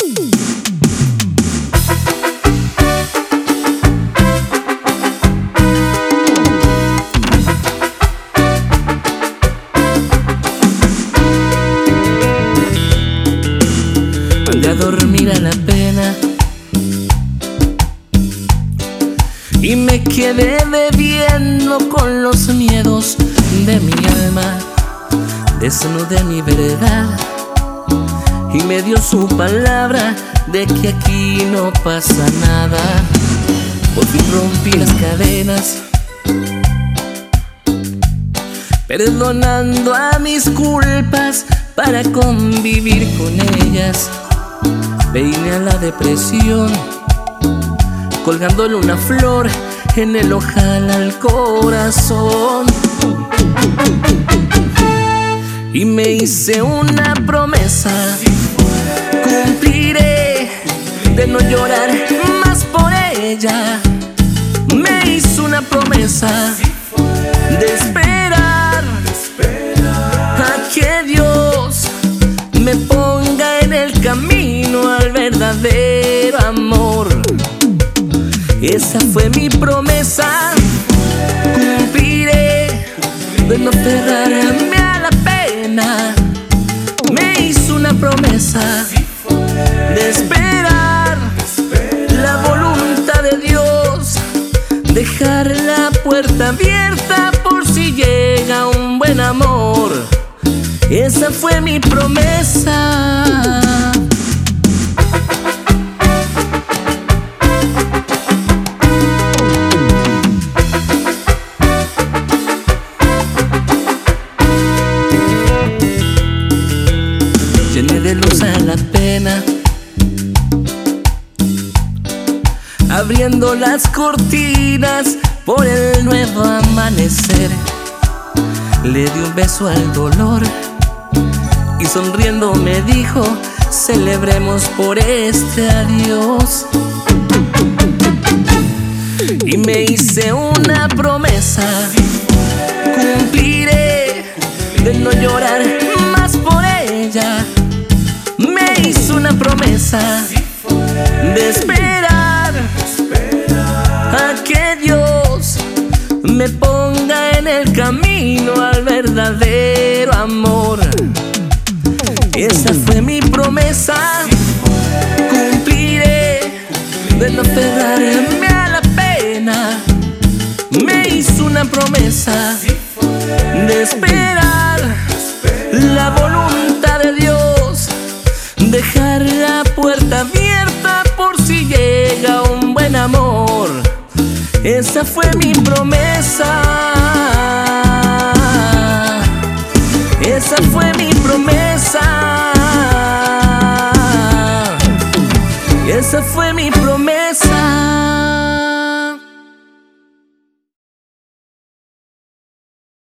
Mandé a dormir a la pena y me quedé bebiendo con los miedos de mi alma. Desnudé mi verdad y me dio su palabra de que aquí no pasa nada. Por fin rompí las cadenas, perdonando a mis culpas para convivir con ellas. Vine a la depresión, colgándole una flor en el ojal al corazón. Y me hice una promesa, cumpliré, de no llorar más por ella. Me hice una promesa de esperar a que Dios me ponga en el camino al verdadero amor. Esa fue mi promesa, cumpliré, de no aferrarme a la pena. Me hizo una promesa de esperar la voluntad de Dios, dejar la puerta abierta por si llega un buen amor. Esa fue mi promesa. Llené de luz a la pena, abriendo las cortinas por el nuevo amanecer. Le di un beso al dolor y sonriendo me dijo: celebremos por este adiós. Y me hice una promesa, cumpliré, de no llorar más por ella. Me hice una promesa de esperar a que Dios me ponga en el camino al verdadero amor. Esa fue mi promesa, cumpliré, de no aferrarme a la pena. Me hice una promesa de esperar la voluntad de Dios, dejar la puerta abierta por si llega un buen amor. Esa fue mi promesa. Esa fue mi promesa. Esa fue mi promesa.